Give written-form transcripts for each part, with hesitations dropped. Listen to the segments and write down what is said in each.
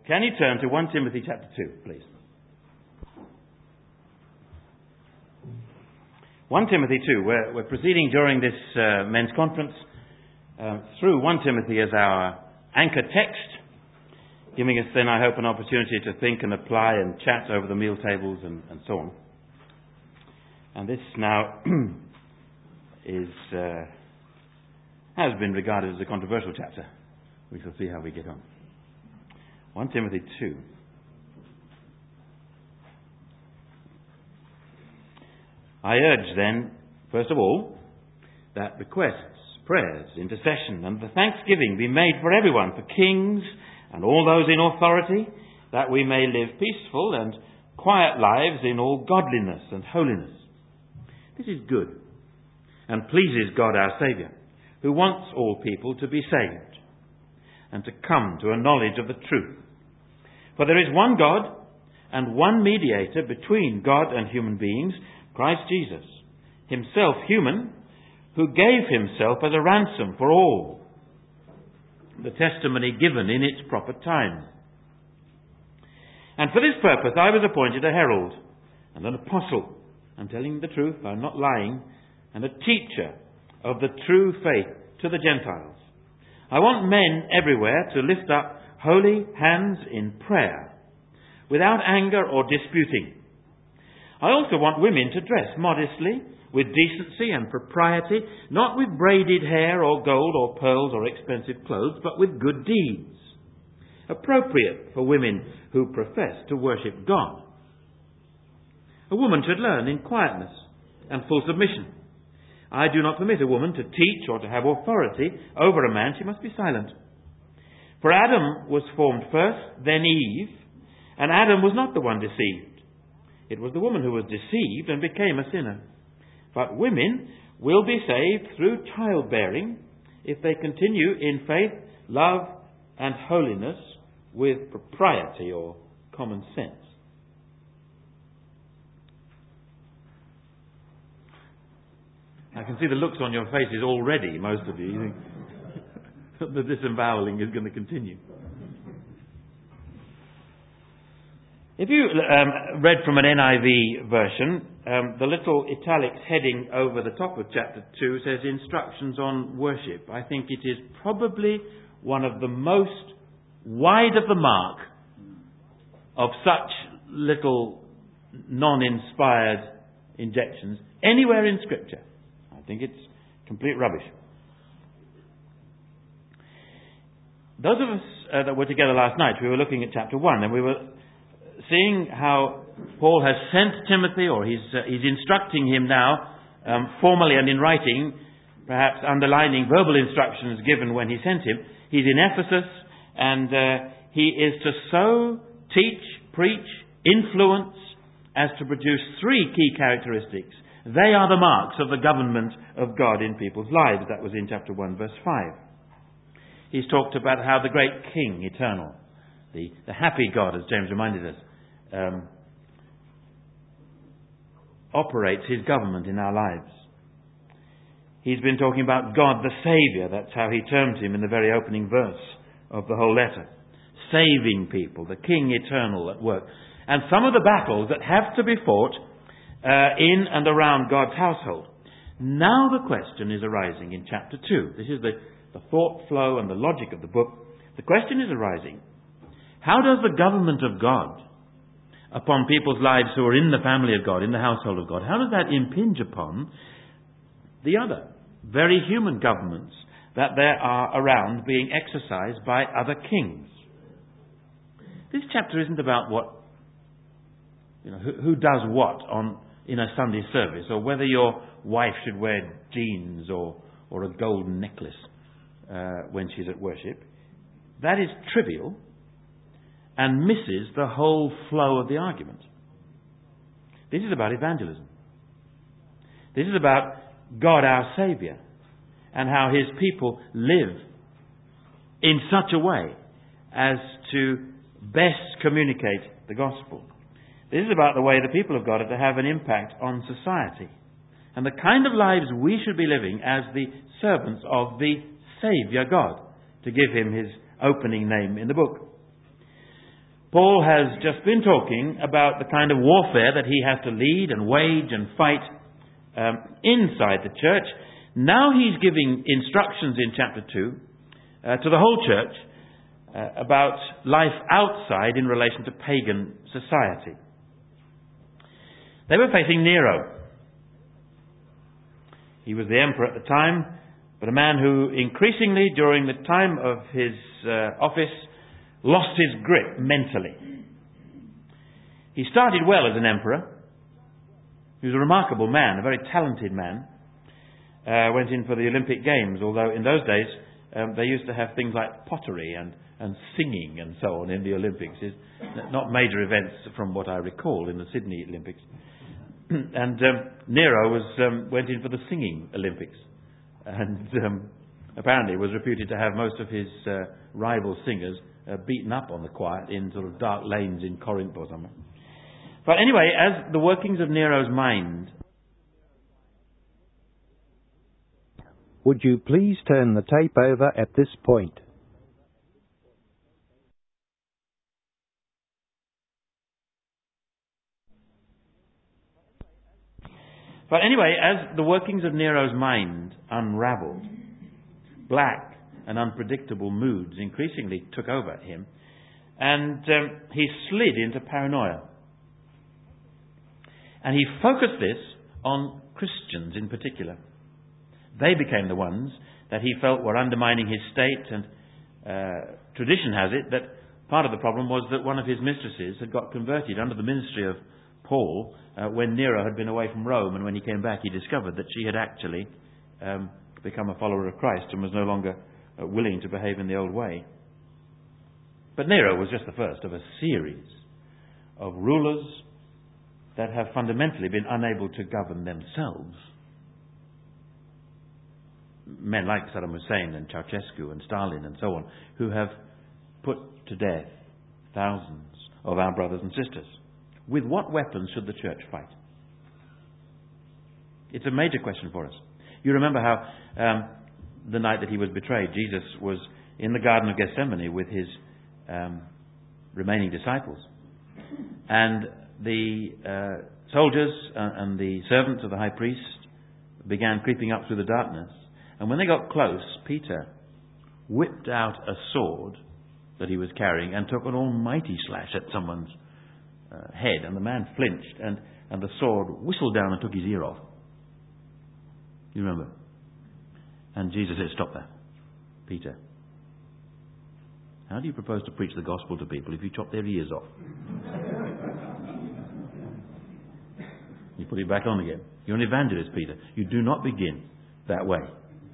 Can you turn to 1 Timothy chapter 2, please? 1 Timothy 2. We're proceeding during this men's conference through 1 Timothy as our anchor text, giving us then, I hope, an opportunity to think and apply and chat over the meal tables and so on. And this now has been regarded as a controversial chapter. We shall see how we get on. 1 Timothy 2. I urge then, first of all, that requests, prayers, intercession, and the thanksgiving be made for everyone, for kings and all those in authority, that we may live peaceful and quiet lives in all godliness and holiness. This is good and pleases God our Saviour, who wants all people to be saved and to come to a knowledge of the truth. For there is one God and one mediator between God and human beings, Christ Jesus, himself human, who gave himself as a ransom for all, the testimony given in its proper time. And for this purpose I was appointed a herald and an apostle. I'm telling the truth, I'm not lying, and a teacher of the true faith to the Gentiles. I want men everywhere to lift up holy hands in prayer, without anger or disputing. I also want women to dress modestly, with decency and propriety, not with braided hair or gold or pearls or expensive clothes, but with good deeds, appropriate for women who profess to worship God. A woman should learn in quietness and full submission. I do not permit a woman to teach or to have authority over a man. She must be silent. For Adam was formed first, then Eve, and Adam was not the one deceived. It was the woman who was deceived and became a sinner. But women will be saved through childbearing if they continue in faith, love, and holiness with propriety or common sense. I can see the looks on your faces already, most of you. You think the disemboweling is going to continue. If you read from an NIV version, the little italics heading over the top of chapter 2 says instructions on worship. I think it is probably one of the most wide of the mark of such little non-inspired injections anywhere in Scripture. I think it's complete rubbish. Those of us that were together last night, we were looking at chapter 1, and we were seeing how Paul has sent Timothy, or he's instructing him now, formally and in writing, perhaps underlining verbal instructions given when he sent him. He's in Ephesus, and he is to sow, teach, preach, influence, as to produce three key characteristics. They are the marks of the government of God in people's lives. That was in chapter 1, verse 5. He's talked about how the great King, eternal, the happy God, as James reminded us, operates his government in our lives. He's been talking about God the Saviour. That's how he termed him in the very opening verse of the whole letter. Saving people, the King eternal at work. And some of the battles that have to be fought in and around God's household. Now the question is arising in chapter 2. This is the thought flow and the logic of the book. The question is arising. How does the government of God upon people's lives who are in the family of God, in the household of God, how does that impinge upon the other very human governments that there are around being exercised by other kings? This chapter isn't about who does what in a Sunday service, or whether your wife should wear jeans or a golden necklace when she's at worship. That is trivial and misses the whole flow of the argument. This is about evangelism. This is about God our Saviour and how his people live in such a way as to best communicate the gospel. This is about the way the people of God are to have an impact on society and the kind of lives we should be living as the servants of the Saviour God, to give him his opening name in the book. Paul has just been talking about the kind of warfare that he has to lead and wage and fight inside the church. Now he's giving instructions in chapter 2 to the whole church about life outside in relation to pagan society. They were facing Nero. He was the emperor at the time, but a man who increasingly during the time of his office lost his grip mentally. He started well as an emperor. He was a remarkable man, a very talented man. Went in for the Olympic Games, although in those days they used to have things like pottery and singing and so on in the Olympics. It's not major events from what I recall in the Sydney Olympics. And Nero went in for the singing Olympics, and apparently was reputed to have most of his rival singers beaten up on the quiet in sort of dark lanes in Corinth or somewhere. But anyway, as the workings of Nero's mind... Would you please turn the tape over at this point? But anyway, as the workings of Nero's mind unravelled, black and unpredictable moods increasingly took over him, and he slid into paranoia. And he focused this on Christians in particular. They became the ones that he felt were undermining his state, and tradition has it that part of the problem was that one of his mistresses had got converted under the ministry of Paul when Nero had been away from Rome, and when he came back he discovered that she had actually become a follower of Christ and was no longer willing to behave in the old way. But Nero was just the first of a series of rulers that have fundamentally been unable to govern themselves. Men like Saddam Hussein and Ceausescu and Stalin and so on, who have put to death thousands of our brothers and sisters. With what weapons should the church fight? It's a major question for us. You remember how the night that he was betrayed, Jesus was in the Garden of Gethsemane with his remaining disciples. And the soldiers and the servants of the high priest began creeping up through the darkness. And when they got close, Peter whipped out a sword that he was carrying and took an almighty slash at someone's head. And the man flinched, and the sword whistled down and took his ear off. You remember? And Jesus said, "Stop that, Peter. How do you propose to preach the gospel to people if you chop their ears off?" You put it back on again. You're an evangelist, Peter. You do not begin that way.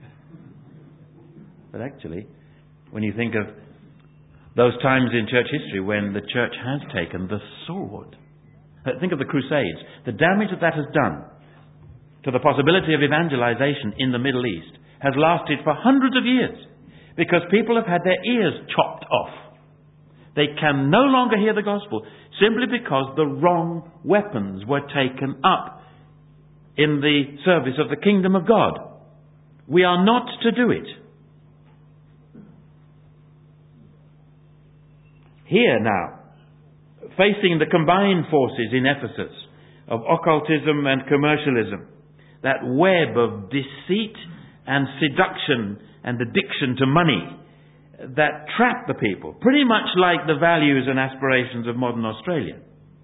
But actually, when you think of those times in church history when the church has taken the sword, think of the Crusades, the damage that has done to the possibility of evangelization in the Middle East has lasted for hundreds of years because people have had their ears chopped off. They can no longer hear the gospel simply because the wrong weapons were taken up in the service of the kingdom of God. We are not to do it. Here now, facing the combined forces in Ephesus of occultism and commercialism, that web of deceit and seduction and addiction to money that trap the people, pretty much like the values and aspirations of modern Australia.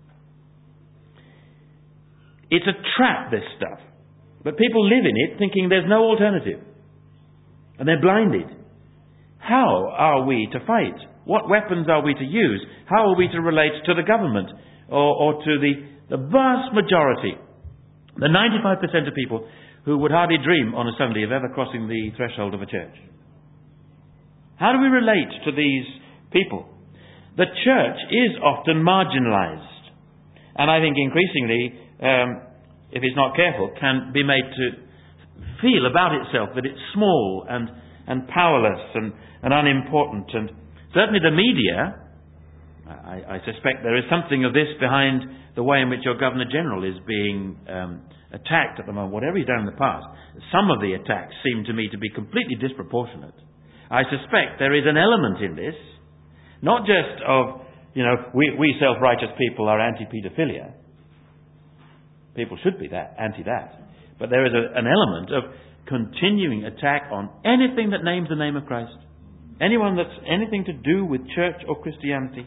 It's a trap, this stuff. But people live in it thinking there's no alternative. And they're blinded. How are we to fight? What weapons are we to use? How are we to relate to the government or to the vast majority, the 95% of people who would hardly dream on a Sunday of ever crossing the threshold of a church? How do we relate to these people? The church is often marginalized, and I think increasingly, if it's not careful, can be made to feel about itself that it's small and powerless and unimportant. And certainly the media, I suspect there is something of this behind the way in which your Governor-General is being attacked at the moment. Whatever he's done in the past, some of the attacks seem to me to be completely disproportionate. I suspect there is an element in this, not just of, We self-righteous people are anti-paedophilia. People should be anti-that. But there is an element of continuing attack on anything that names the name of Christ. Anyone that's anything to do with church or Christianity.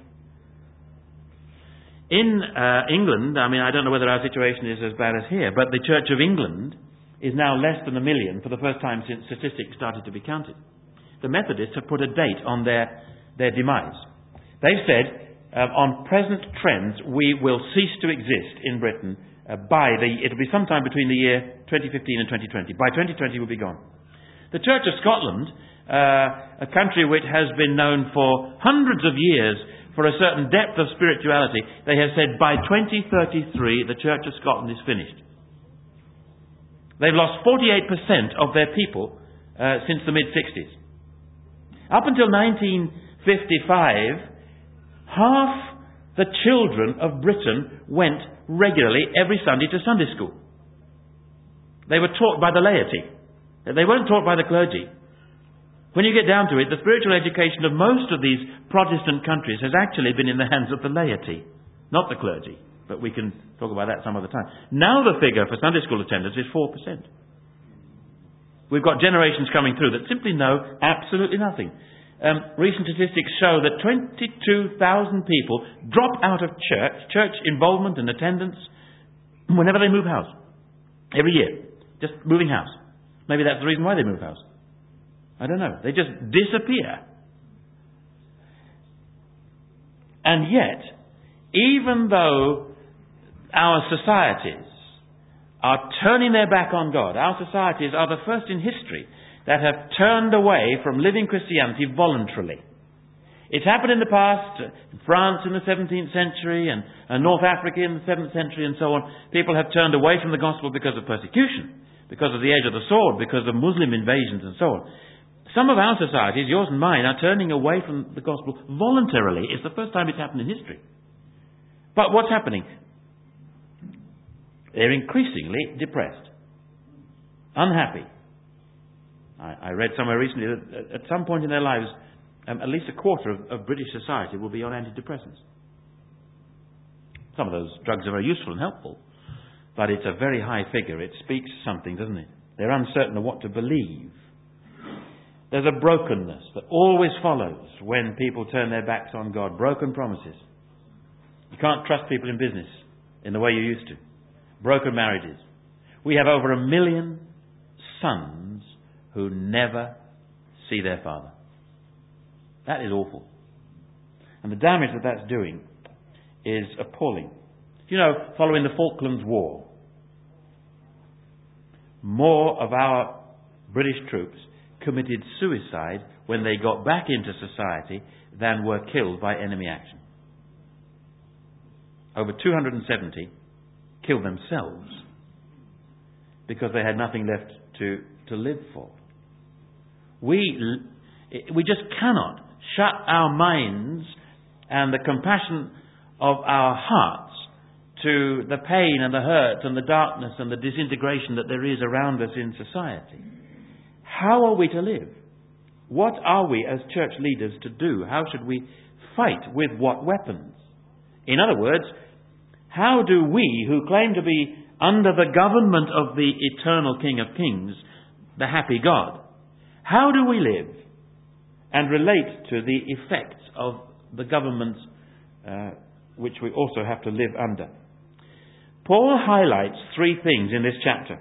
In England, I don't know whether our situation is as bad as here, but the Church of England is now less than 1 million for the first time since statistics started to be counted. The Methodists have put a date on their demise. They've said, on present trends, we will cease to exist in Britain it'll be sometime between the year 2015 and 2020. By 2020 we'll be gone. The Church of Scotland, a country which has been known for hundreds of years for a certain depth of spirituality, they have said by 2033 the Church of Scotland is finished. They've lost 48% of their people since the mid-60s. Up until 1955, half the children of Britain went regularly every Sunday to Sunday school. They were taught by the laity. They weren't taught by the clergy. When you get down to it, the spiritual education of most of these Protestant countries has actually been in the hands of the laity, not the clergy. But we can talk about that some other time. Now the figure for Sunday school attendance is 4%. We've got generations coming through that simply know absolutely nothing. Recent statistics show that 22,000 people drop out of church involvement and attendance, whenever they move house. Every year. Just moving house. Maybe that's the reason why they move house. I don't know. They just disappear. And yet, even though our societies are turning their back on God, our societies are the first in history that have turned away from living Christianity voluntarily. It's happened in the past, in France in the 17th century and North Africa in the 7th century and so on. People have turned away from the gospel because of persecution, because of the edge of the sword, because of Muslim invasions and so on. Some of our societies, yours and mine, are turning away from the gospel voluntarily. It's the first time it's happened in history. But what's happening? They're increasingly depressed, unhappy. I read somewhere recently that at some point in their lives, at least a quarter of British society will be on antidepressants. Some of those drugs are very useful and helpful, but it's a very high figure. It speaks something, doesn't it? They're uncertain of what to believe. There's a brokenness that always follows when people turn their backs on God. Broken promises. You can't trust people in business in the way you used to. Broken marriages. We have over 1 million sons who never see their father. That is awful. And the damage that that's doing is appalling. Following the Falklands War, more of our British troops committed suicide when they got back into society than were killed by enemy action. Over 270 killed themselves because they had nothing left to live for. We just cannot shut our minds and the compassion of our hearts to the pain and the hurt and the darkness and the disintegration that there is around us in society. How are we to live? What are we as church leaders to do? How should we fight? With what weapons? In other words, how do we, who claim to be under the government of the eternal King of Kings, the happy God, how do we live and relate to the effects of the governments which we also have to live under? Paul highlights 3 things in this chapter.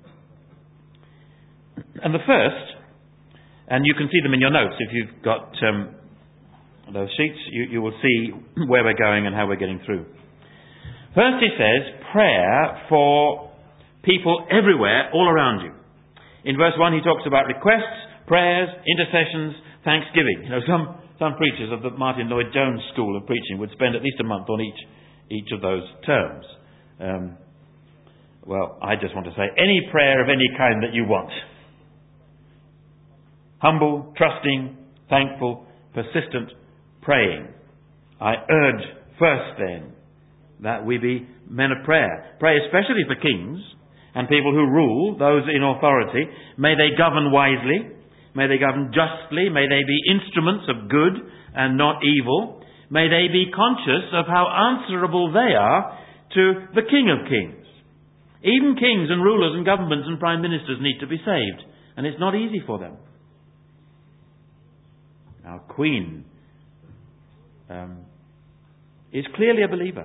And the first, and you can see them in your notes if you've got those sheets, you will see where we're going and how we're getting through. First he says, prayer for people everywhere, all around you. In verse 1 he talks about requests, prayers, intercessions, thanksgiving. Some preachers of the Martin Lloyd-Jones school of preaching would spend at least a month on each of those terms. Well, I just want to say any prayer of any kind that you want. Humble, trusting, thankful, persistent praying. I urge first then that we be men of prayer. Pray especially for kings and people who rule, those in authority. May they govern wisely. May they govern justly. May they be instruments of good and not evil. may they be conscious of how answerable they are to the King of Kings. Even kings and rulers and governments and prime ministers need to be saved, and it's not easy for them. Our Queen is clearly a believer.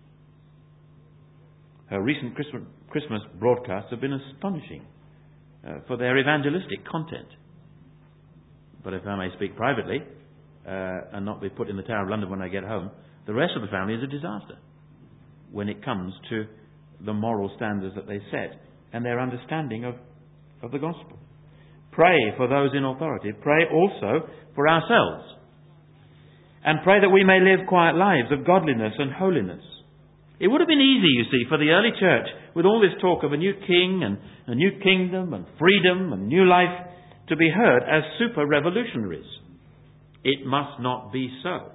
Her recent Christmas broadcasts have been astonishing for their evangelistic content. But if I may speak privately, and not be put in the Tower of London when I get home, the rest of the family is a disaster when it comes to the moral standards that they set and their understanding of the gospel. Pray for those in authority. Pray also for ourselves. And pray that we may live quiet lives of godliness and holiness. It would have been easy, you see, for the early church, with all this talk of a new king and a new kingdom and freedom and new life, to be heard as super revolutionaries. It must not be so.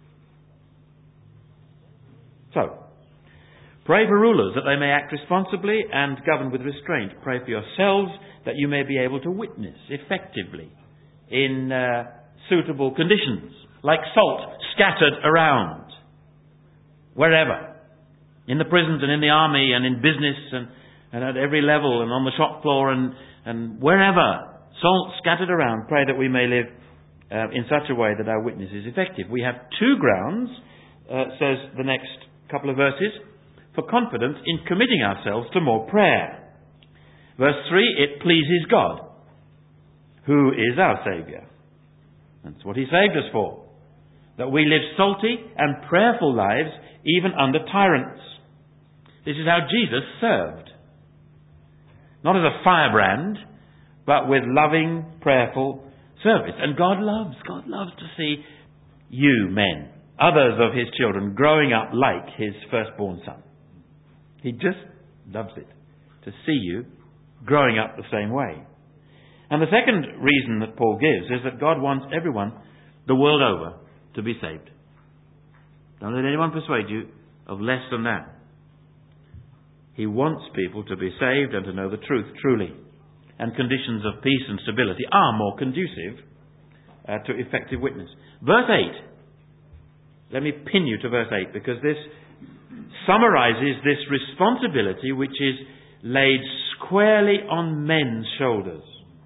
So, pray for rulers that they may act responsibly and govern with restraint. Pray for yourselves that you may be able to witness effectively in suitable conditions, like salt scattered around, wherever, in the prisons and in the army and in business and at every level and on the shop floor and wherever, salt scattered around. Pray that we may live in such a way that our witness is effective. We have two grounds, says the next couple of verses, for confidence in committing ourselves to more prayer. Verse 3, it pleases God, who is our Saviour. That's what He saved us for. That we live salty and prayerful lives even under tyrants. This is how Jesus served. Not as a firebrand, but with loving, prayerful service. And God loves to see you men, others of His children, growing up like His firstborn son. He just loves it, to see you growing up the same way. And the second reason that Paul gives is that God wants everyone the world over to be saved. Don't let anyone persuade you of less than that. He wants people to be saved and to know the truth truly. And conditions of peace and stability are more conducive to effective witness. Verse 8. Let me pin you to verse 8, because this summarizes this responsibility which is laid squarely on men's shoulders.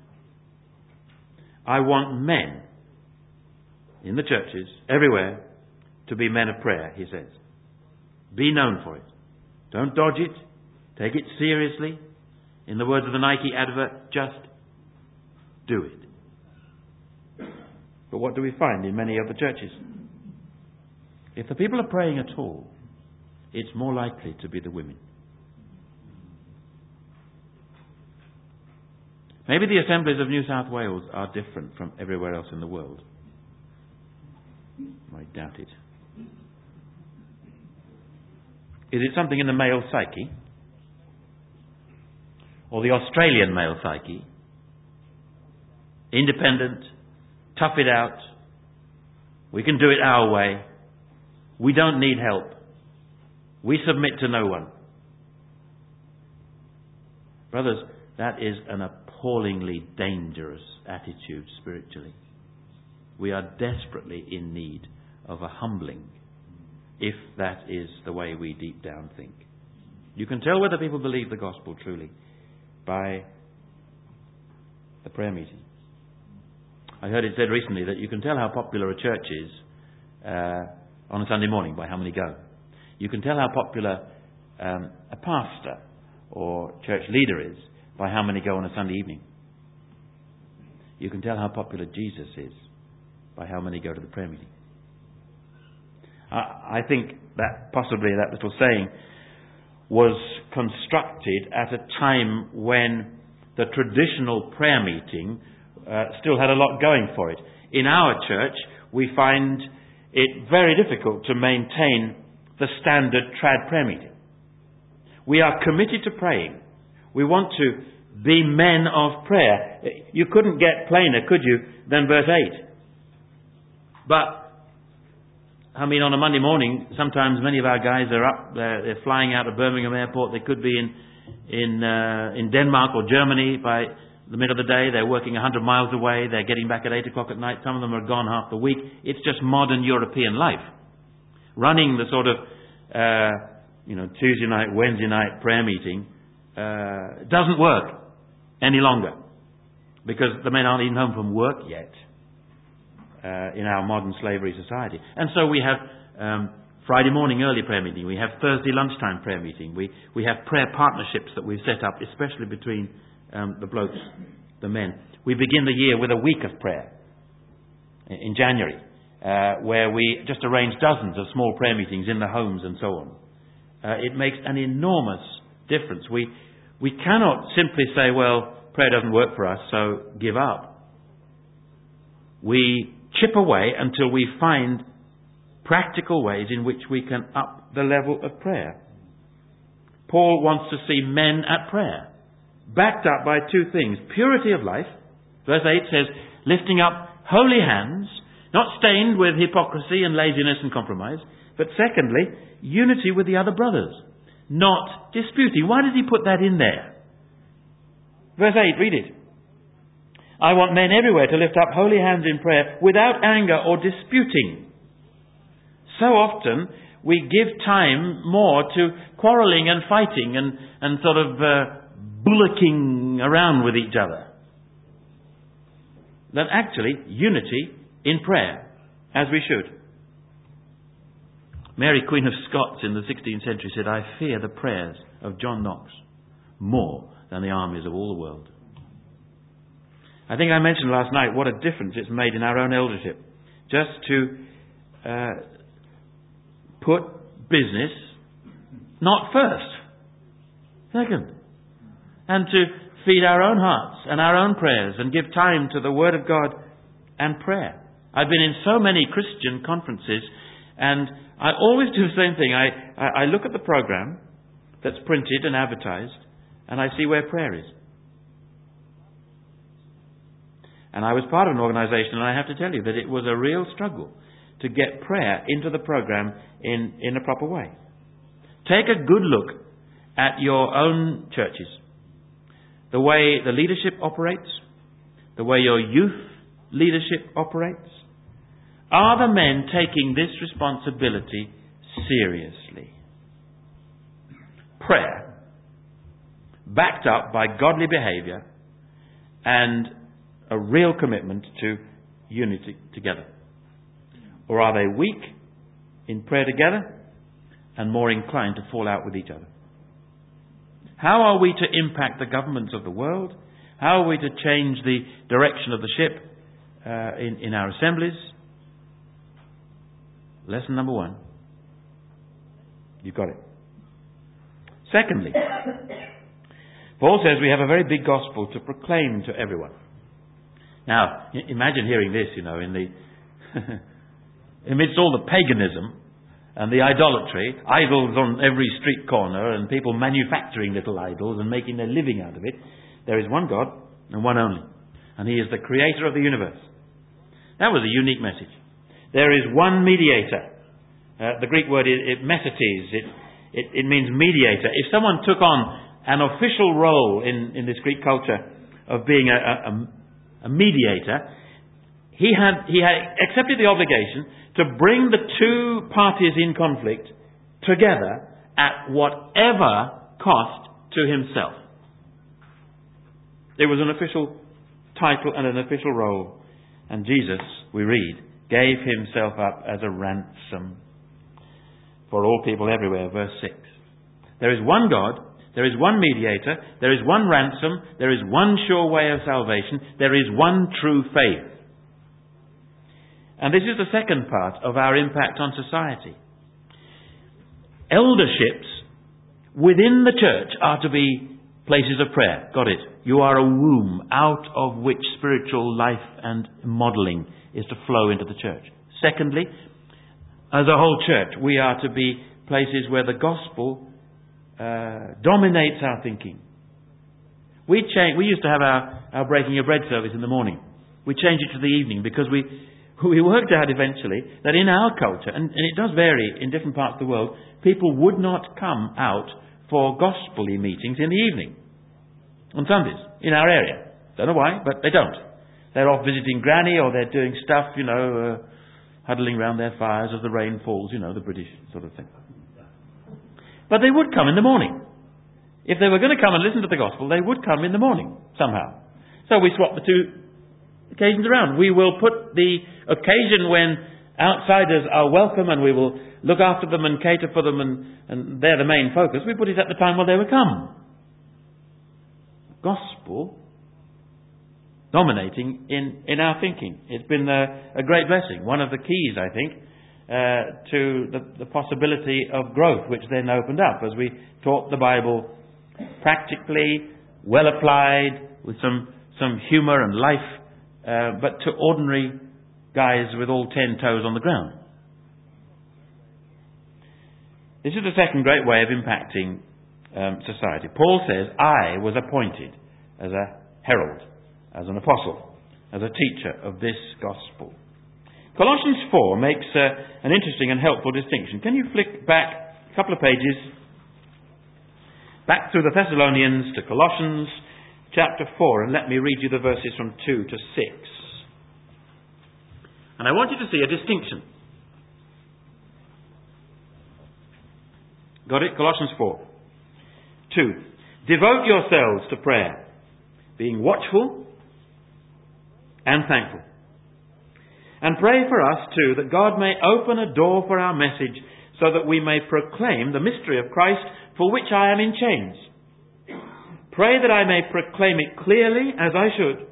I want men in the churches, everywhere, to be men of prayer, he says. Be known for it. Don't dodge it. Take it seriously. In the words of the Nike advert, just do it. But what do we find in many of the churches? If the people are praying at all, it's more likely to be the women. Maybe the assemblies of New South Wales are different from everywhere else in the world. I doubt it. Is it something in the male psyche? Or the Australian male psyche? Independent, tough it out, we can do it our way, we don't need help, we submit to no one. Brothers, that is an appallingly dangerous attitude spiritually. We are desperately in need of a humbling, if that is the way we deep down think. You can tell whether people believe the gospel truly by the prayer meeting. I heard it said recently that you can tell how popular a church is on a Sunday morning by how many go. You can tell how popular a pastor or church leader is by how many go on a Sunday evening. You can tell how popular Jesus is by how many go to the prayer meeting. I think that possibly that little saying was constructed at a time when the traditional prayer meeting still had a lot going for it. In our church, we find it very difficult to maintain the standard trad prayer meeting. We are committed to praying. We want to be men of prayer. You couldn't get plainer, could you, than verse 8. But, I mean, on a Monday morning, sometimes many of our guys are up, they're flying out of Birmingham Airport. They could be in Denmark or Germany by the middle of the day. They're working 100 miles away. They're getting back at 8 o'clock at night. Some of them are gone half the week. It's just modern European life. running the sort of, Tuesday night, Wednesday night prayer meeting doesn't work any longer because the men aren't even home from work yet in our modern slavery society. And so we have Friday morning early prayer meeting. We have Thursday lunchtime prayer meeting. We have prayer partnerships that we've set up, especially between the blokes, the men. We begin the year with a week of prayer in January, where we just arrange dozens of small prayer meetings in the homes and so on. It makes an enormous difference. We cannot simply say, well, prayer doesn't work for us, so give up. We chip away until we find practical ways in which we can up the level of prayer. Paul wants to see men at prayer, backed up by two things. Purity of life, verse 8 says, lifting up holy hands, not stained with hypocrisy and laziness and compromise, but secondly, unity with the other brothers, not disputing. Why did he put that in there? Verse 8, read it. I want men everywhere to lift up holy hands in prayer without anger or disputing. So often we give time more to quarrelling and fighting and sort of bullocking around with each other than actually unity in prayer, as we should. Mary, Queen of Scots in the 16th century said, I fear the prayers of John Knox more than the armies of all the world. I think I mentioned last night what a difference it's made in our own eldership just to put business not first, second, and to feed our own hearts and our own prayers and give time to the Word of God and prayer. I've been in so many Christian conferences and I always do the same thing. I look at the program that's printed and advertised and I see where prayer is. And I was part of an organisation and I have to tell you that it was a real struggle to get prayer into the program in a proper way. Take a good look at your own churches. The way the leadership operates, the way your youth leadership operates. Are the men taking this responsibility seriously? Prayer, backed up by godly behaviour and a real commitment to unity together. Or are they weak in prayer together and more inclined to fall out with each other? How are we to impact the governments of the world? How are we to change the direction of the ship in our assemblies? Lesson number 1. You've got it. Secondly, Paul says we have a very big gospel to proclaim to everyone. Now, imagine hearing this, in the amidst all the paganism and the idolatry, idols on every street corner and people manufacturing little idols and making their living out of it. There is one God and one only. And He is the creator of the universe. That was a unique message. There is one mediator. The Greek word is mesetes. It means mediator. If someone took on an official role in this Greek culture of being a mediator, he had accepted the obligation to bring the two parties in conflict together at whatever cost to himself. It was an official title and an official role. And Jesus, we read, gave Himself up as a ransom for all people everywhere. Verse 6. There is one God, there is one mediator, there is one ransom, there is one sure way of salvation, there is one true faith. And this is the second part of our impact on society. Elderships within the church are to be places of prayer. Got it? You are a womb out of which spiritual life and modelling is to flow into the church. Secondly, as a whole church, we are to be places where the gospel dominates our thinking. We used to have our breaking of bread service in the morning. We changed it to the evening because we worked out eventually that in our culture, and it does vary in different parts of the world, people would not come out for gospel-y meetings in the evening on Sundays in our area. Don't know why, but they don't. They're off visiting granny or they're doing stuff, huddling round their fires as the rain falls, the British sort of thing. But they would come in the morning. If they were going to come and listen to the gospel, they would come in the morning, somehow. So we swap the two occasions around. We will put the occasion when outsiders are welcome and we will look after them and cater for them and they're the main focus. We put it at the time when they would come. Gospel dominating in our thinking. It's been a great blessing. One of the keys, I think, to the possibility of growth, which then opened up as we taught the Bible practically, well applied, with some humour and life, but to ordinary guys with all 10 toes on the ground. This is the second great way of impacting society. Paul says, I was appointed as a herald, as an apostle, as a teacher of this gospel. Colossians 4 makes an interesting and helpful distinction. Can you flick back a couple of pages, back through the Thessalonians to Colossians chapter 4, and let me read you the verses from 2 to 6. And I want you to see a distinction. Got it? Colossians 4. 2. Devote yourselves to prayer, being watchful and thankful. And pray for us too, that God may open a door for our message, so that we may proclaim the mystery of Christ, for which I am in chains. Pray that I may proclaim it clearly as I should.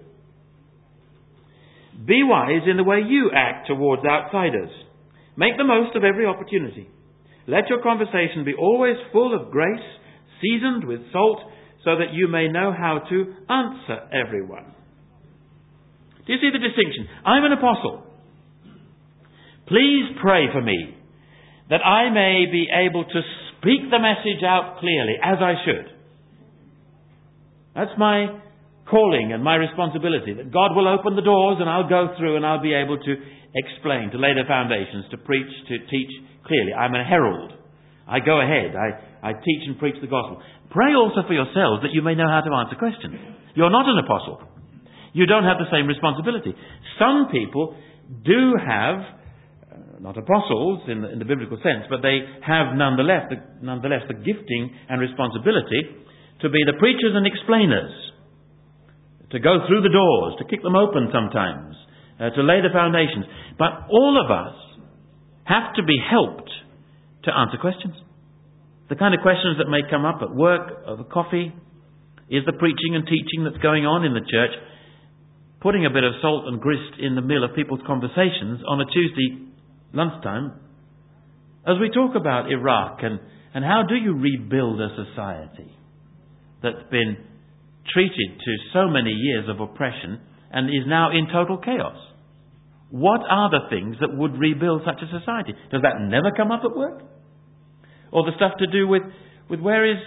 Be wise in the way you act towards outsiders. Make the most of every opportunity. Let your conversation be always full of grace, seasoned with salt, so that you may know how to answer everyone. Do you see the distinction? I'm an apostle. Please pray for me that I may be able to speak the message out clearly as I should. That's my calling and my responsibility, that God will open the doors and I'll go through and I'll be able to explain, to lay the foundations, to preach, to teach clearly. I'm a herald. I go ahead. I teach and preach the gospel. Pray also for yourselves that you may know how to answer questions. You're not an apostle. You don't have the same responsibility. Some people do have, not apostles in the biblical sense, but they have nonetheless the gifting and responsibility to be the preachers and explainers, to go through the doors, to kick them open sometimes, to lay the foundations. But all of us have to be helped to answer questions. The kind of questions that may come up at work, over coffee. Is the preaching and teaching that's going on in the church putting a bit of salt and grist in the mill of people's conversations on a Tuesday lunchtime as we talk about Iraq and how do you rebuild a society that's been treated to so many years of oppression and is now in total chaos? What are the things that would rebuild such a society? Does that never come up at work? Or the stuff to do with where is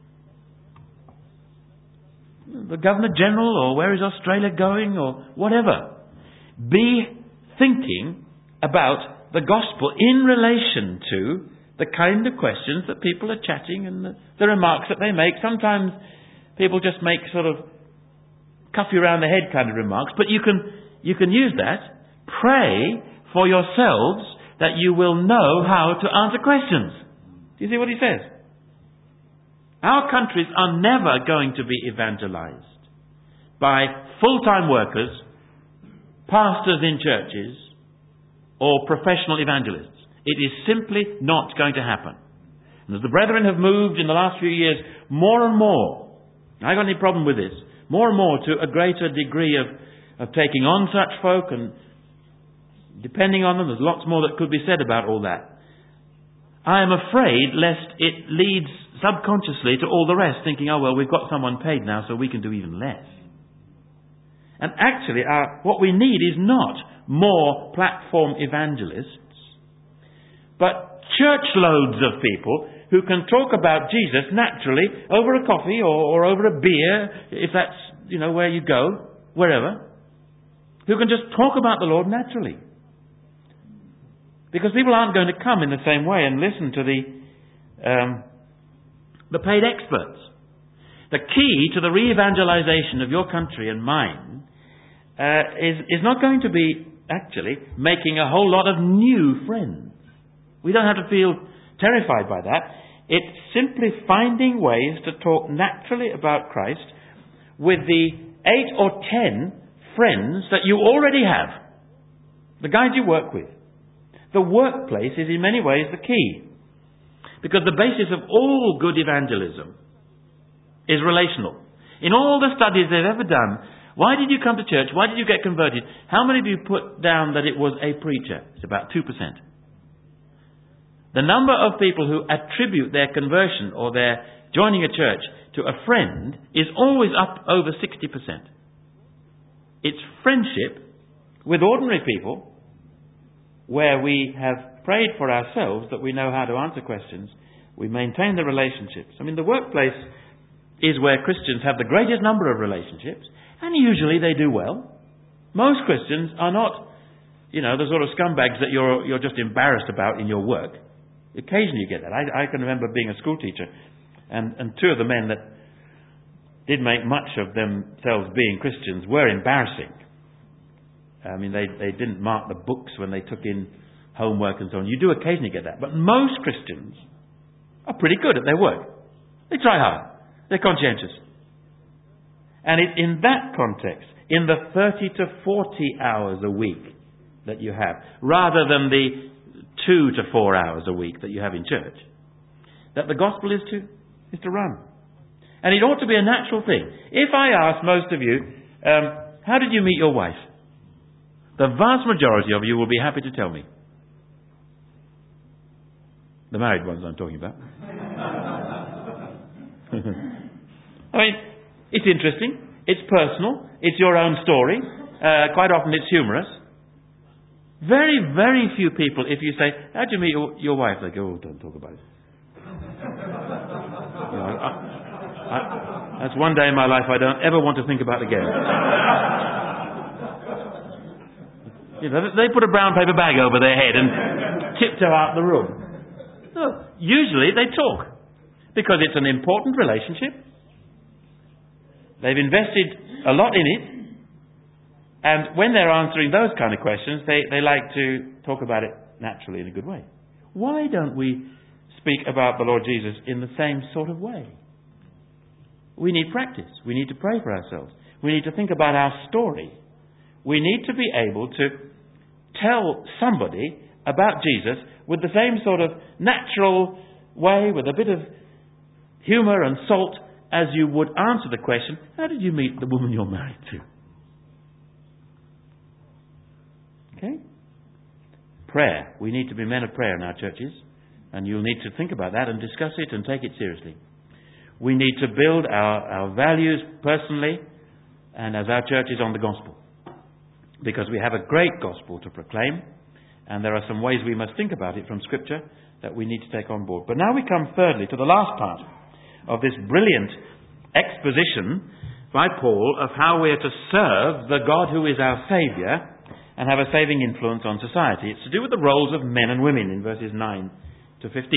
the Governor General, or where is Australia going, or whatever. Be thinking about the gospel in relation to the kind of questions that people are chatting and the remarks that they make. Sometimes people just make sort of cuff you around the head kind of remarks, but you can use that. Pray for yourselves that you will know how to answer questions. Do you see what he says? Our countries are never going to be evangelized by full-time workers, pastors in churches, or professional evangelists. It is simply not going to happen. And as the brethren have moved in the last few years, more and more, I got any problem with this, more and more to a greater degree of taking on such folk and depending on them. There's lots more that could be said about all that. I am afraid lest it leads subconsciously to all the rest, thinking, oh well, we've got someone paid now, so we can do even less. And actually, what we need is not more platform evangelists, but church loads of people who can talk about Jesus naturally over a coffee or over a beer, if that's, where you go, wherever, who can just talk about the Lord naturally. Because people aren't going to come in the same way and listen to the paid experts. The key to the re-evangelization of your country and mine is not going to be actually making a whole lot of new friends. We don't have to feel terrified by that. It's simply finding ways to talk naturally about Christ with the 8 or 10 friends that you already have, the guys you work with. The workplace is in many ways the key, because the basis of all good evangelism is relational. In all the studies they've ever done, why did you come to church? Why did you get converted? How many of you put down that it was a preacher? It's about 2%. The number of people who attribute their conversion or their joining a church to a friend is always up over 60%. It's friendship with ordinary people where we have prayed for ourselves that we know how to answer questions. We maintain the relationships. I mean, the workplace is where Christians have the greatest number of relationships, and usually they do well. Most Christians are not, the sort of scumbags that you're just embarrassed about in your work. Occasionally you get that. I can remember being a school teacher, and two of the men that did make much of themselves being Christians were embarrassing. I mean, they didn't mark the books when they took in homework and so on. You do occasionally get that. But most Christians are pretty good at their work. They try hard. They're conscientious. And it's in that context, in the 30 to 40 hours a week that you have, rather than the 2 to 4 hours a week that you have in church, that the gospel is to run. And it ought to be a natural thing. If I ask most of you, how did you meet your wife? The vast majority of you will be happy to tell me. The married ones I'm talking about. I mean, it's interesting. It's personal. It's your own story. Quite often it's humorous. Very, very few people, if you say, how did you meet your wife? They go, oh, don't talk about it. That's one day in my life I don't ever want to think about again. They put a brown paper bag over their head and tiptoe out the room. So, usually they talk, because it's an important relationship. They've invested a lot in it. And when they're answering those kind of questions, they like to talk about it naturally in a good way. Why don't we speak about the Lord Jesus in the same sort of way? We need practice. We need to pray for ourselves. We need to think about our story. We need to be able to tell somebody about Jesus with the same sort of natural way, with a bit of humour and salt, as you would answer the question, how did you meet the woman you're married to? Okay? Prayer. We need to be men of prayer in our churches, and you'll need to think about that and discuss it and take it seriously. We need to build our values personally and as our churches on the gospel, because we have a great gospel to proclaim, and there are some ways we must think about it from Scripture that we need to take on board. But now we come thirdly to the last part of this brilliant exposition by Paul of how we are to serve the God who is our Saviour and have a saving influence on society. It's to do with the roles of men and women in verses 9 to 15.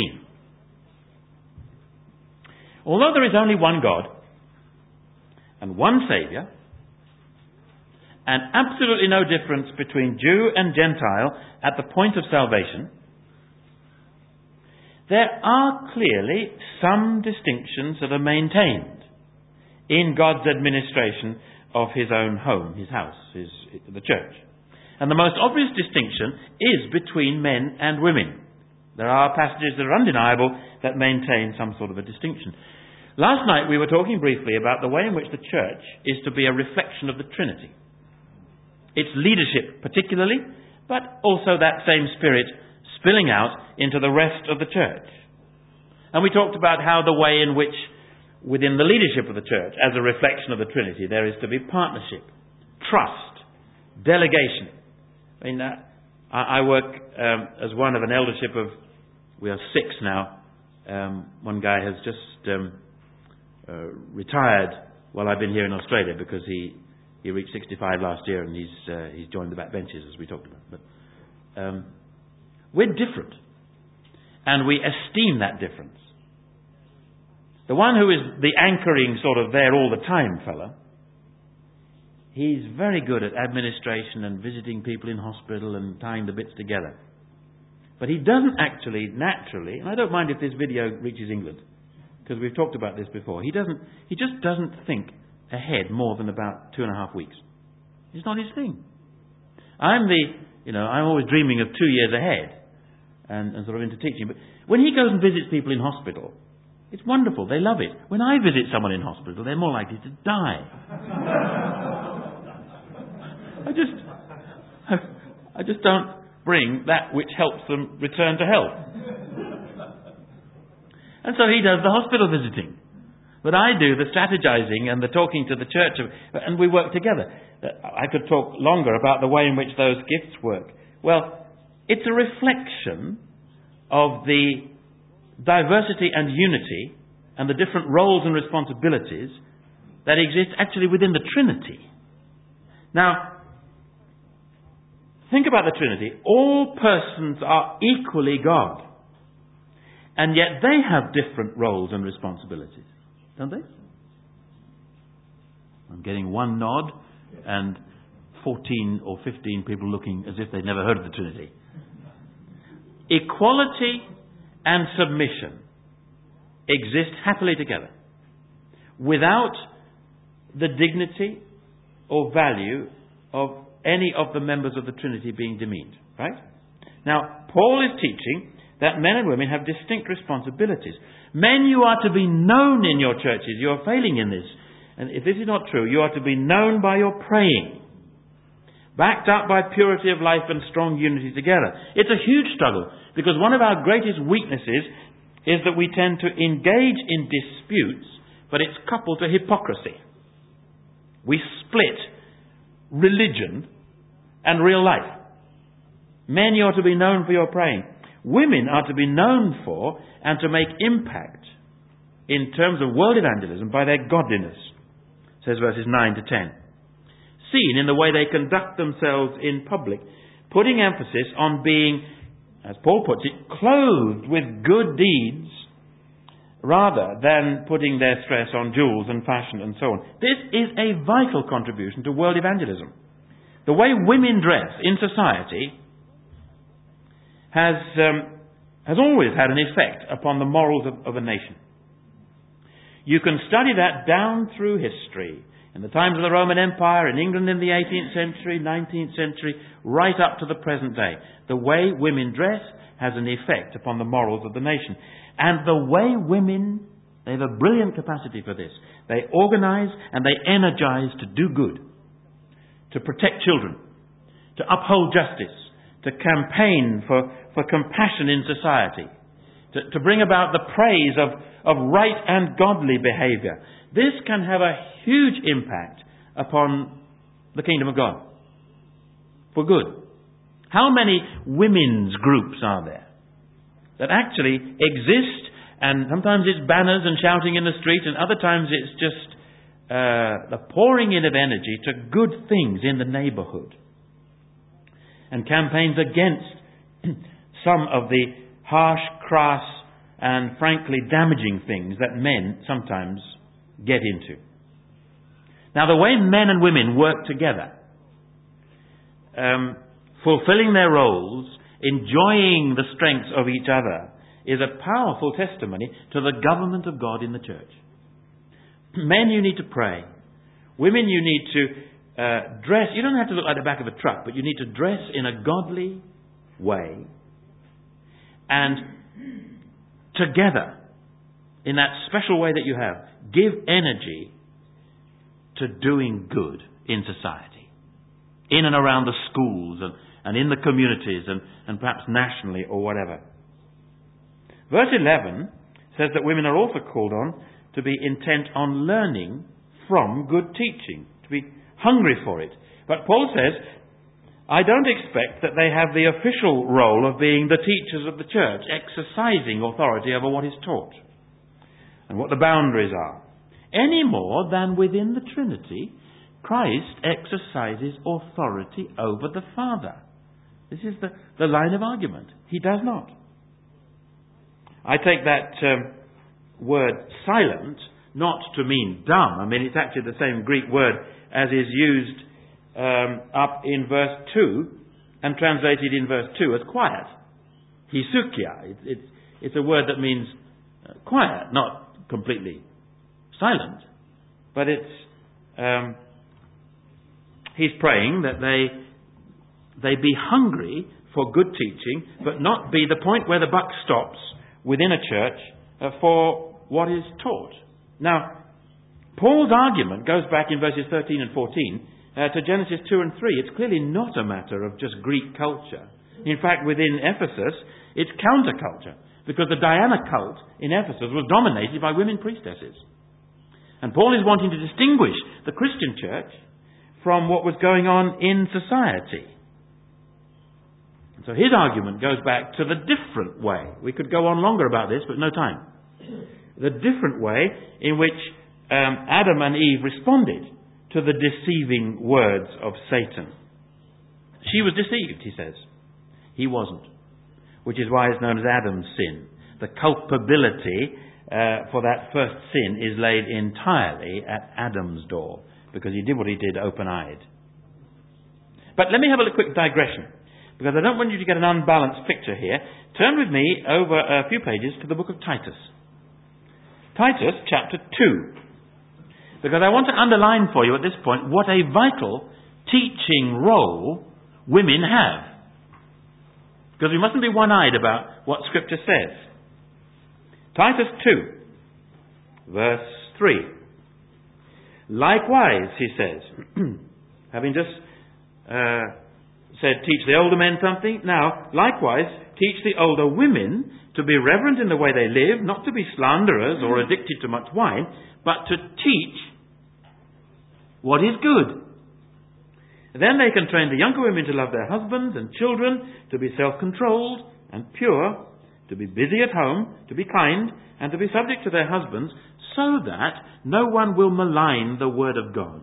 Although there is only one God and one Saviour, and absolutely no difference between Jew and Gentile at the point of salvation, there are clearly some distinctions that are maintained in God's administration of His own home, His house, the church. And the most obvious distinction is between men and women. There are passages that are undeniable that maintain some sort of a distinction. Last night we were talking briefly about the way in which the church is to be a reflection of the Trinity. Its leadership particularly, but also that same Spirit spilling out into the rest of the church. And we talked about how the way in which, within the leadership of the church, as a reflection of the Trinity, there is to be partnership, trust, delegation. I mean, I work as one of an eldership of, we are 6 now. One guy has just retired while I've been here in Australia, because he reached 65 last year, and he's joined the back benches, as we talked about. But we're different, and we esteem that difference. The one who is the anchoring sort of there all the time fella, he's very good at administration and visiting people in hospital and tying the bits together. But he doesn't actually naturally, and I don't mind if this video reaches England, because we've talked about this before, he just doesn't think ahead more than about 2.5 weeks. It's not his thing. I'm always dreaming of 2 years ahead and sort of into teaching. But when he goes and visits people in hospital, it's wonderful. They love it. When I visit someone in hospital, they're more likely to die. I just don't bring that which helps them return to health. And so he does the hospital visiting. But I do the strategizing and the talking to the church, and we work together. I could talk longer about the way in which those gifts work. Well, it's a reflection of the diversity and unity and the different roles and responsibilities that exist actually within the Trinity. Now, think about the Trinity. All persons are equally God. And yet they have different roles and responsibilities. Don't they? I'm getting one nod and 14 or 15 people looking as if they'd never heard of the Trinity. Equality and submission exist happily together without the dignity or value of any of the members of the Trinity being demeaned. Right? Now, Paul is teaching that men and women have distinct responsibilities. Men, you are to be known in your churches. You are failing in this. And if this is not true, you are to be known by your praying, backed up by purity of life and strong unity together. It's a huge struggle, because one of our greatest weaknesses is that we tend to engage in disputes, but it's coupled to hypocrisy. We split religion and real life. Men, you are to be known for your praying. Women are to be known for and to make impact in terms of world evangelism by their godliness, says verses 9 to 10. Seen in the way they conduct themselves in public, putting emphasis on being, as Paul puts it, clothed with good deeds, rather than putting their stress on jewels and fashion and so on. This is a vital contribution to world evangelism. The way women dress in society has always had an effect upon the morals of a nation. You can study that down through history, in the times of the Roman Empire, in England in the 18th century, 19th century, right up to the present day. The way women dress has an effect upon the morals of the nation. And the way women, they have a brilliant capacity for this. They organize and they energize to do good, to protect children, to uphold justice, to campaign for compassion in society, to bring about the praise of right and godly behavior. This can have a huge impact upon the kingdom of God for good. How many women's groups are there that actually exist, and sometimes it's banners and shouting in the street, and other times it's just the pouring in of energy to good things in the neighborhood, and campaigns against some of the harsh, crass, and frankly damaging things that men sometimes get into. Now, the way men and women work together, fulfilling their roles, enjoying the strengths of each other, is a powerful testimony to the government of God in the church. Men, you need to pray. Women, you need to dress. You don't have to look like the back of a truck, but you need to dress in a godly way. And together, in that special way that you have, give energy to doing good in society, in and around the schools and in the communities and perhaps nationally or whatever. Verse 11 says that women are also called on to be intent on learning from good teaching, to be hungry for it. But Paul says, I don't expect that they have the official role of being the teachers of the church, exercising authority over what is taught and what the boundaries are, any more than within the Trinity, Christ exercises authority over the Father. This is the line of argument. He does not. I take that word silent not to mean dumb. I mean, it's actually the same Greek word as is used up in verse 2 and translated in verse 2 as quiet. Hisukia. It's a word that means quiet, not completely silent. But he's praying that they be hungry for good teaching, but not be the point where the buck stops within a church for what is taught. Now, Paul's argument goes back in verses 13 and 14 to Genesis 2 and 3. It's clearly not a matter of just Greek culture. In fact, within Ephesus, it's counterculture, because the Diana cult in Ephesus was dominated by women priestesses. And Paul is wanting to distinguish the Christian church from what was going on in society. And so his argument goes back to the different way. We could go on longer about this, but no time. The different way in which Adam and Eve responded to the deceiving words of Satan. She was deceived, he says. He wasn't. Which is why it's known as Adam's sin. The culpability for that first sin is laid entirely at Adam's door, because he did what he did open-eyed. But let me have a quick digression, because I don't want you to get an unbalanced picture here. Turn with me over a few pages to the book of Titus. Titus chapter 2. Because I want to underline for you at this point what a vital teaching role women have. Because we mustn't be one-eyed about what Scripture says. Titus 2, verse 3. Likewise, he says, having just said, teach the older men something. Now, likewise, teach the older women to be reverent in the way they live, not to be slanderers or addicted to much wine, but to teach what is good. Then they can train the younger women to love their husbands and children, to be self-controlled and pure, to be busy at home, to be kind, and to be subject to their husbands, so that no one will malign the word of God.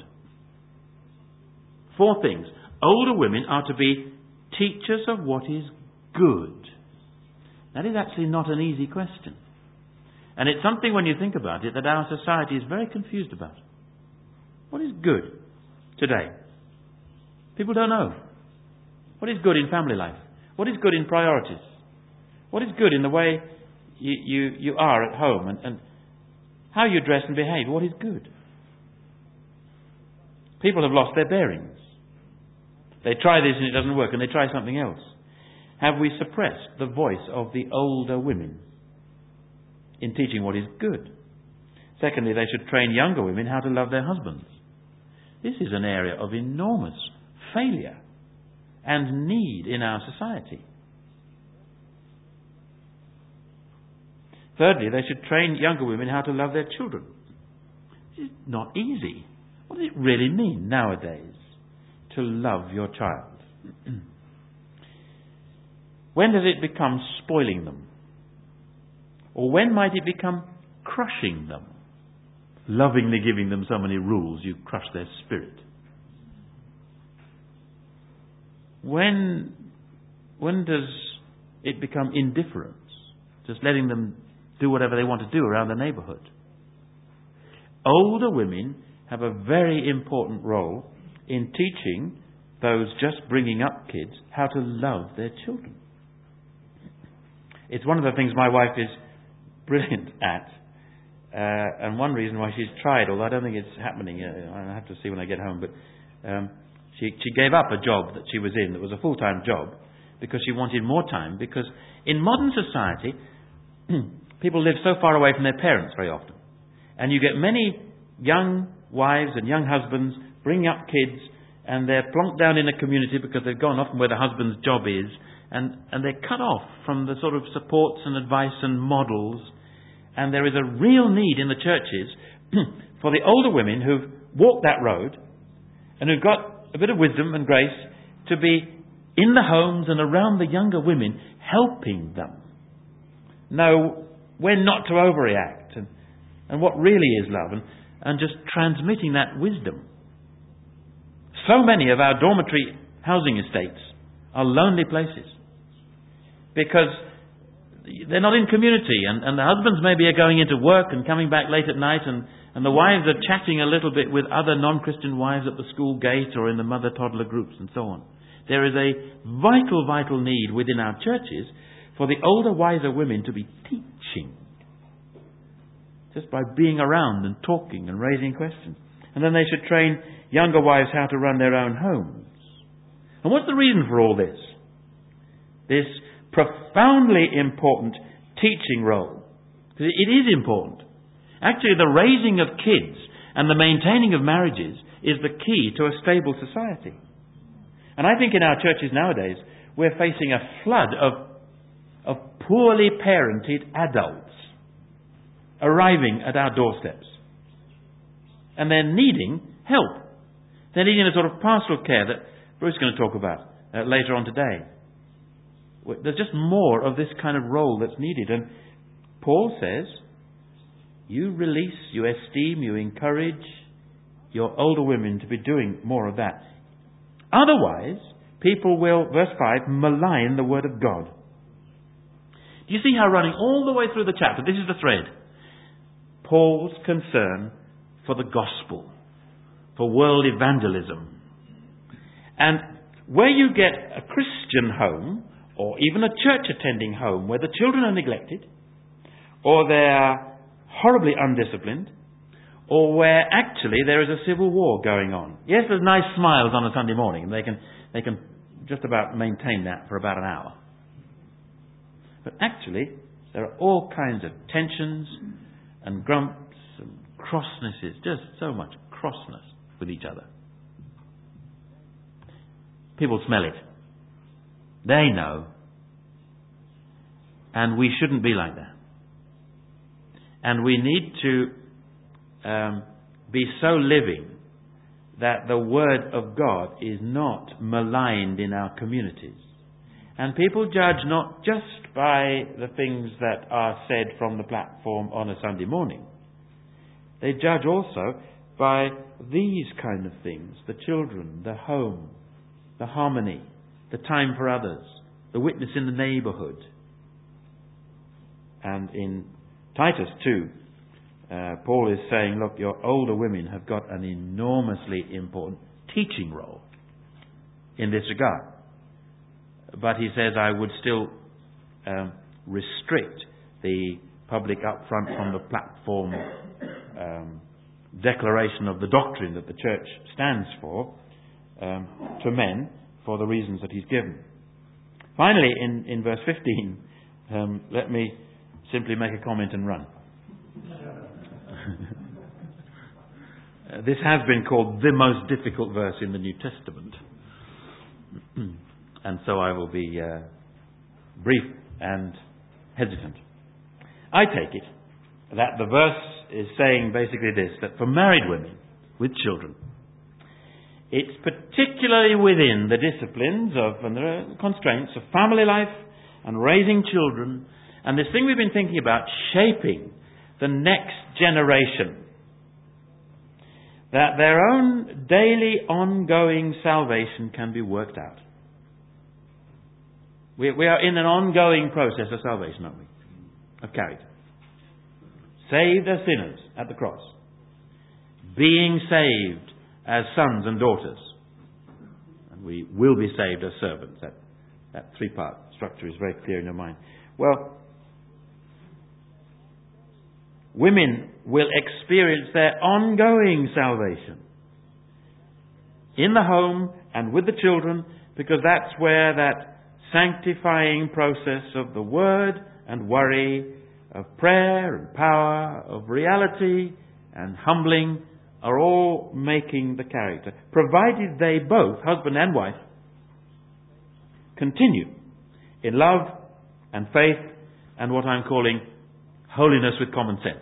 4 things. Older women are to be teachers of what is good. That is actually not an easy question. And it's something, when you think about it, that our society is very confused about. What is good today? People don't know. What is good in family life? What is good in priorities? What is good in the way you are at home and how you dress and behave? What is good? People have lost their bearings. They try this and it doesn't work, and they try something else. Have we suppressed the voice of the older women in teaching what is good? Secondly, they should train younger women how to love their husbands. This is an area of enormous failure and need in our society. Thirdly, they should train younger women how to love their children. It's not easy. What does it really mean nowadays to love your child? When does it become spoiling them? Or when might it become crushing them? Lovingly giving them so many rules you crush their spirit. When does it become indifference? Just letting them do whatever they want to do around the neighbourhood. Older women have a very important role in teaching those just bringing up kids how to love their children. It's one of the things my wife is brilliant at, and one reason why she's tried, although I don't think it's happening, I'll have to see when I get home, but she gave up a job that she was in that was a full-time job because she wanted more time, because in modern society people live so far away from their parents very often, and you get many young wives and young husbands bringing up kids, and they're plonked down in a community because they've gone off from where the husband's job is, and they're cut off from the sort of supports and advice and models. And there is a real need in the churches for the older women who've walked that road and who've got a bit of wisdom and grace to be in the homes and around the younger women, helping them know when not to overreact and what really is love, and just transmitting that wisdom. So many of our dormitory housing estates are lonely places because they're not in community, and the husbands maybe are going into work and coming back late at night, and the wives are chatting a little bit with other non-Christian wives at the school gate or in the mother-toddler groups and so on. There is a vital need within our churches for the older, wiser women to be teaching. Just by being around and talking and raising questions. And then they should train younger wives how to run their own homes. And what's the reason for all this? This profoundly important teaching role. It is important. Actually, the raising of kids and the maintaining of marriages is the key to a stable society. And I think in our churches nowadays, we're facing a flood of poorly parented adults arriving at our doorsteps. And they're needing help. They're needing a sort of pastoral care that Bruce is going to talk about later on today. There's just more of this kind of role that's needed. And Paul says, you release, you esteem, you encourage your older women to be doing more of that. Otherwise, people will, verse 5, malign the word of God. Do you see how running all the way through the chapter, this is the thread, Paul's concern for the gospel, for world evangelism. And where you get a Christian home, or even a church-attending home, where the children are neglected, or they're horribly undisciplined, or where actually there is a civil war going on. Yes, there's nice smiles on a Sunday morning, and they can just about maintain that for about an hour. But actually, there are all kinds of tensions and grumps and crossnesses, just so much crossness with each other. People smell it. They know. And we shouldn't be like that. And we need to be so living that the Word of God is not maligned in our communities. And people judge not just by the things that are said from the platform on a Sunday morning. They judge also by these kind of things: the children, the home, the harmony, the time for others, the witness in the neighbourhood. And in Titus 2, Paul is saying, look, your older women have got an enormously important teaching role in this regard. But he says, I would still restrict the public up front from the platform declaration of the doctrine that the church stands for to men for the reasons that he's given. Finally, in verse 15, let me simply make a comment and run. This has been called the most difficult verse in the New Testament. And so I will be brief and hesitant. I take it that the verse is saying basically this, that for married women with children, it's particularly within the disciplines of, and there are constraints of family life and raising children, and this thing we've been thinking about, shaping the next generation, that their own daily ongoing salvation can be worked out. We are in an ongoing process of salvation, aren't we? Of character. Saved as sinners at the cross. Being saved as sons and daughters. And we will be saved as servants. That three-part structure is very clear in your mind. Well, women will experience their ongoing salvation in the home and with the children, because that's where that sanctifying process of the word and worry, of prayer and power, of reality and humbling, are all making the character, provided they both, husband and wife, continue in love and faith and what I'm calling holiness with common sense.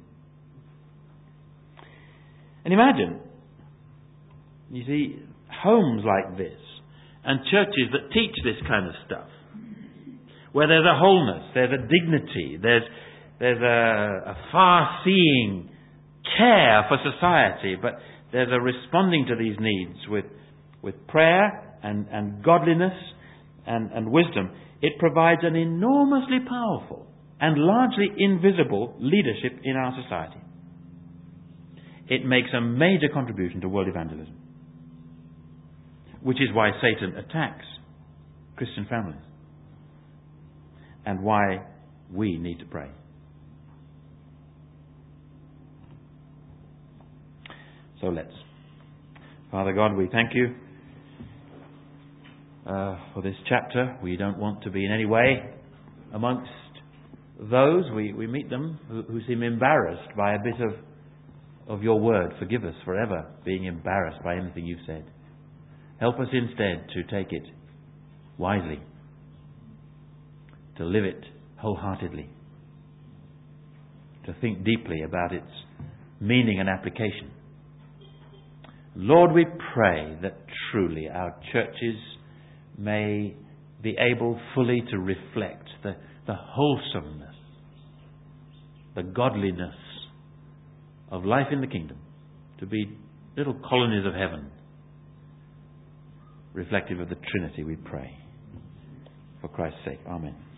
And imagine, you see, homes like this and churches that teach this kind of stuff, where there's a wholeness, there's a dignity, there's a far-seeing care for society, but there's a responding to these needs with prayer and godliness and wisdom. it provides an enormously powerful and largely invisible leadership in our society. It makes a major contribution to world evangelism, which is why Satan attacks Christian families and why we need to pray. So let's. Father God, we thank you for this chapter. We don't want to be in any way amongst those, we meet them, who seem embarrassed by a bit of your word. Forgive us for ever being embarrassed by anything you've said. Help us instead to take it wisely, to live it wholeheartedly, to think deeply about its meaning and application. Lord, we pray that truly our churches may be able fully to reflect the wholesomeness, the godliness of life in the kingdom, to be little colonies of heaven, reflective of the Trinity, we pray. For Christ's sake, amen.